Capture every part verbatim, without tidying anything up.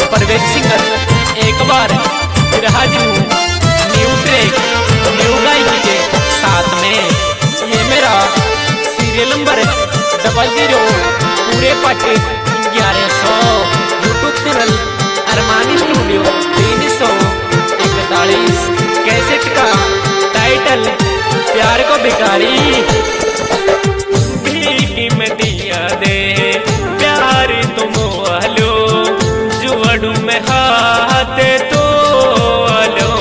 Parvez singer एक बार फिर हाजिर हूँ न्यू ट्रैक न्यू गायकी के साथ में। ये मेरा सीरियल नंबर डबल जीरो पूरे पट ग्यारह सौ यूट्यूब चैनल अरमानी स्टूडियो तीन सौ इकतालीस कैसेट का टाइटल प्यार को भिखारी। भीख में दिया दे प्यार तुम आलो जुआड़ू में हाथ तो आलो।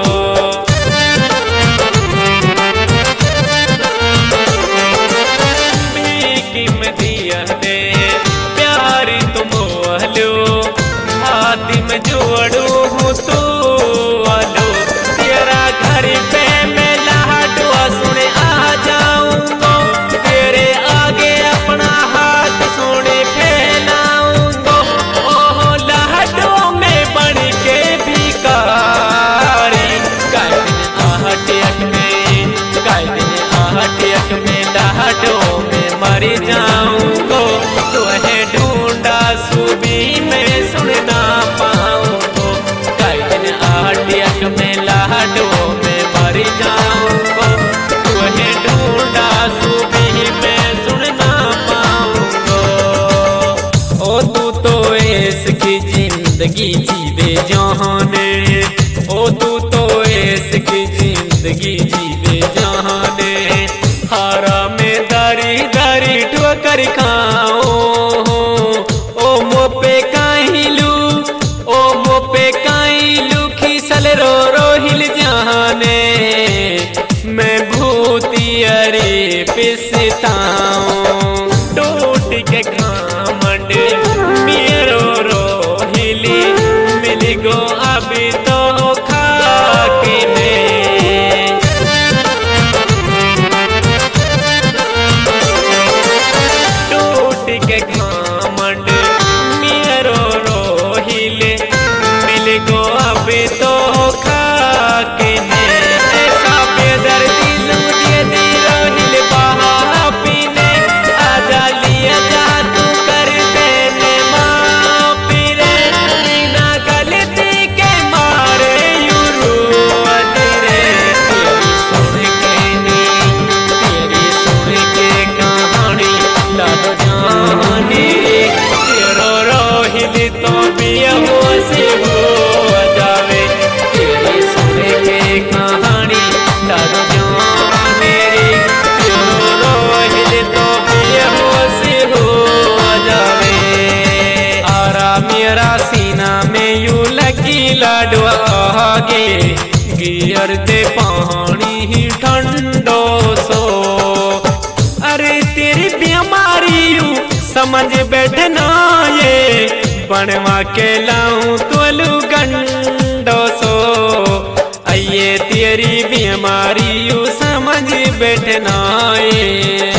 भीख में दिया दे प्यार तुम आलो हाथ में जुआड़ू हूँ तो आलो। तेरा घर पे मैं लाडवा सुने आ जाऊंगा तेरे आगे अपना हाथ सुने फैलाऊंगा। ओह लाडवा में बन के भिखारी काय दिन आहट अट में काय दिन आहट अट में लाडवा में मर जाऊंगा। तुहे ढूंढा सुबी में सुनना पाऊंगा काय दिन आहट अट में लाडवा में मर जाऊंगा। तुहे ढूंढा सुबी में सुनना पाऊंगा। ओ तू तो इसकी जिंदगी जीवे जहाने ओ तू तो इसकी जिंदगी जीवे जहाने। हारा में दारी दारी ठोकर खाओ ओ मो पे काहिलू ओ मो पे काहिलू खिसल रो रो हिल जाने। मैं भूती अरे पिसताऊं टूट के घमंड मेरो रो हिली मिल गो अभी तो खाके में। टूट के घमंड मेरो रो हिले मिल गो अभी तो खाके में। ऐसा बेदर्दी लूटिए दी रोहिल बहा पीने आजा लिया जा तू कर देने माफी रे। बिना गलती के मारे यूरू अजरे। तेरी सुन के नी तेरी सुन के कहानी लाडो जानी तेरो रोहिल तो पिया हो से हो जावे। तेरी सुन के कहानी लाडो जाने रे तेरो रोहिल तो पिया हो से हो जावे। आरा मेरा सीना में यू लगी लाडो आगे गियर दे पानी ही ठंडो सो। अरे तेरी बीमारी यू समझ बैठना ये बनवा के लाऊं तोलू गंडो सो। ये तेरी बीमारी यू समझ बैठना ये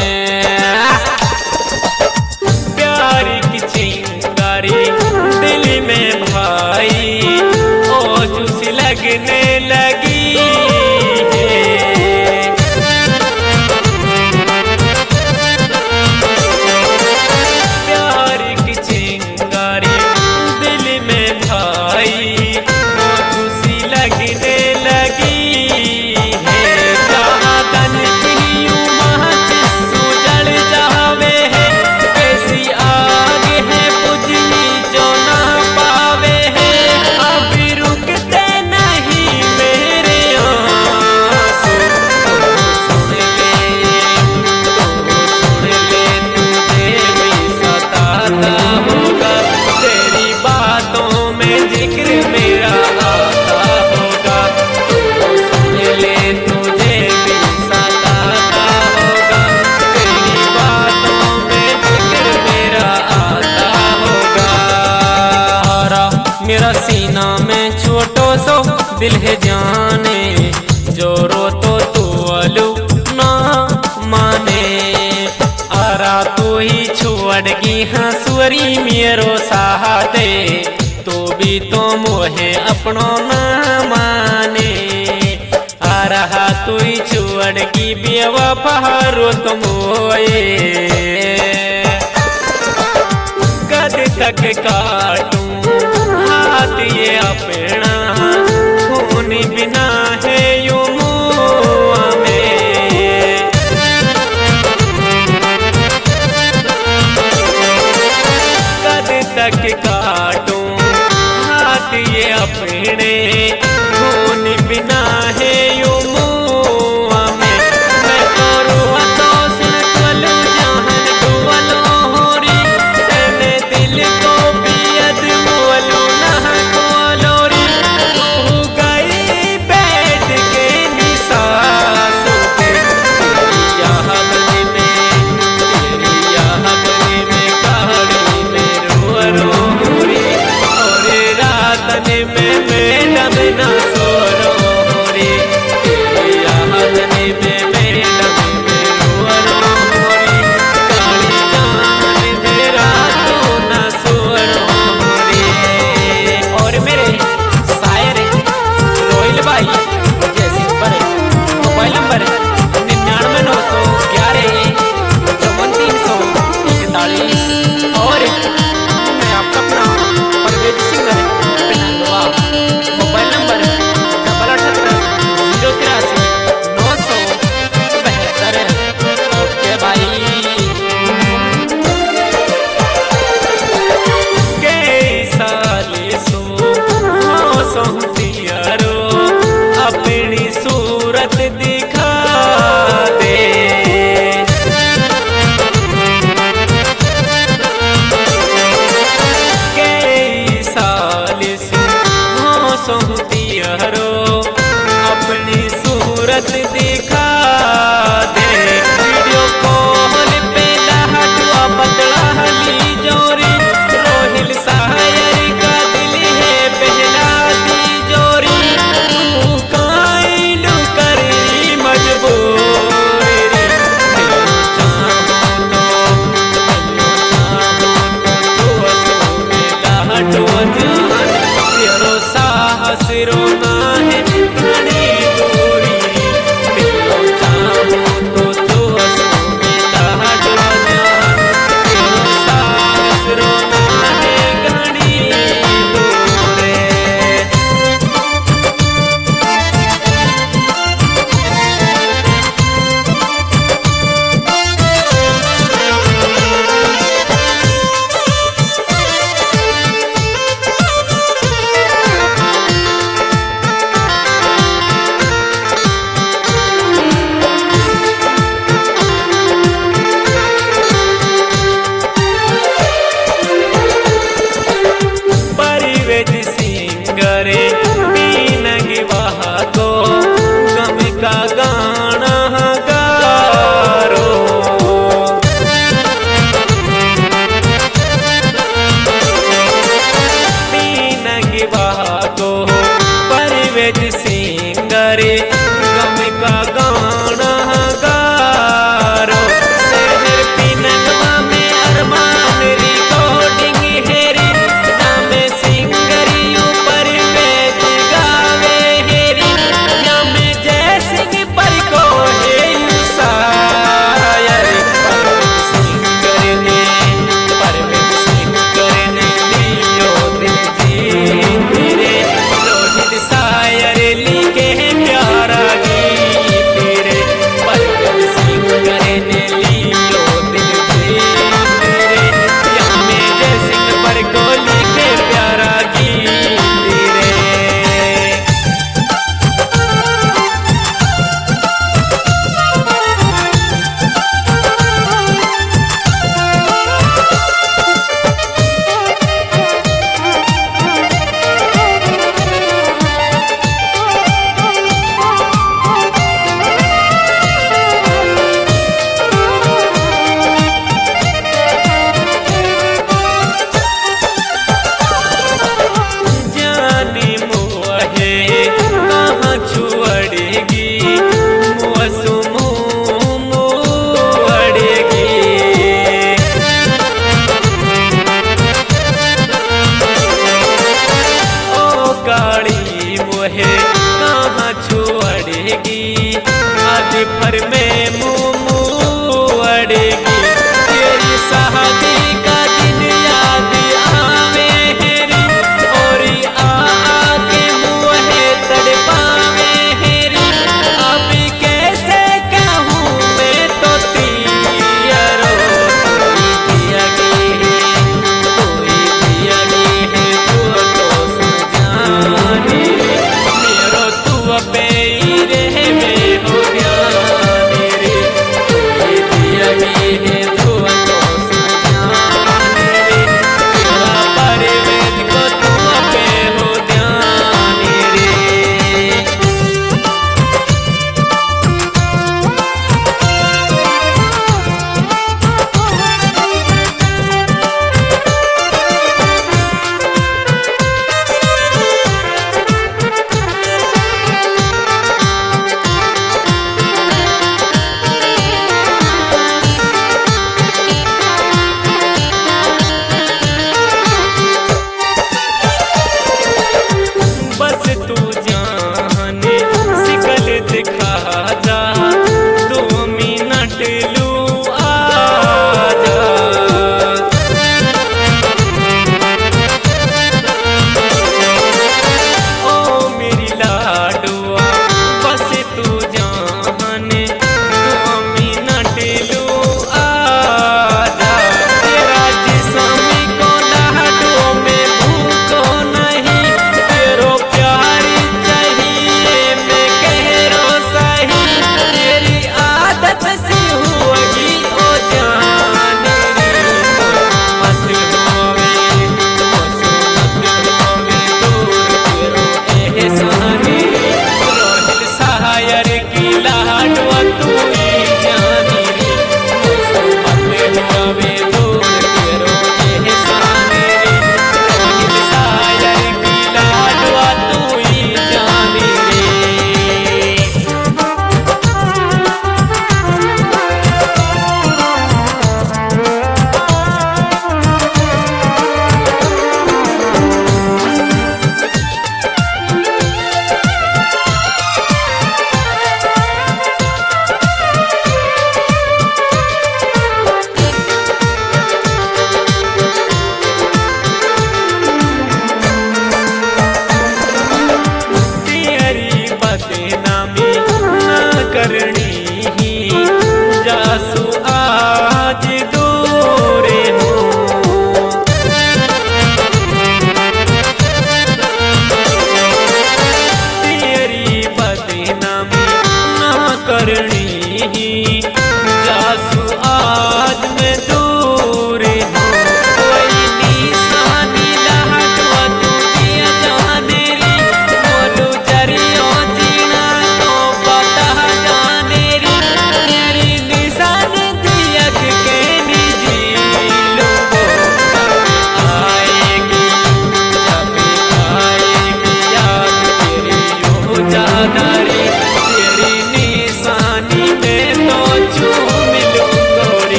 प्यार की चिंगारी दिल में भाई ओ जूस लगने लगी है। प्यार की चिंगारी दिल में भाई ओ जूस लगने लगी है। चाहतन की उमस सुजल जावे है कैसी आग है बुझनी जो ना पावे है। अब रुकते नहीं मेरे आंसू सुन ले सुन ले तुझे भी सताता होगा। तेरी बातों में जिक्र मेरा आता होगा। सुन ले तुझे भी सताता होगा। तेरी बातों में जिक्र मेरा आता होगा। हारा मेरा सीना में छोटो सो दिल है जाने जो रो तो तू अलू ना माने। आरा तू ही छोड़गी हंसुरी मेरो साथे तू भी तो मोहे अपनो ना माने। आ रहा तू ही छोड़गी बेवफा रो तुम कद तक काटूं हाथ ये अपना खून बिना है यूं मुआ में। कद तक काटूं हाथ ये अपने खून बिना है यूं मुआ में। मैं तो रुआ तो सुन कलू जहन दुआलो होरी तेने दिल को पियत मोलू ना कोलोरी। तू गई बैठ के निसास पे तेरी याद में तेरी याद में कहानी में रो रो होरी और रात में मैडम ना सो रो होरी तेरी याद में मैडम में रो रो होरी काली जान मेरा तो ना सो रो होरी। और मेरे शायर रोहिल भाई जैसे पर मोबाइल नंबर निन्यानवे नौ सौ ग्यारह चौवन तीन सौ इकतालीस।